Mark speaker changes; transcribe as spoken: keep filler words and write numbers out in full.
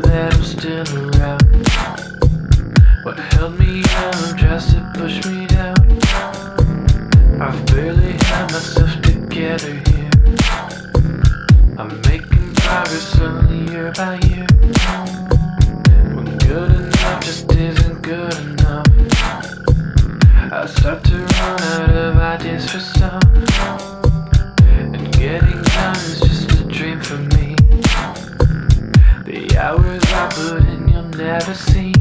Speaker 1: that I'm still around. What held me up tries to push me down. I've barely had myself together here. I'm making progress slowly year by year. When good enough just isn't good enough, I start to run out of ideas for some. And getting done is just a dream for me. The hours I put in you'll never see.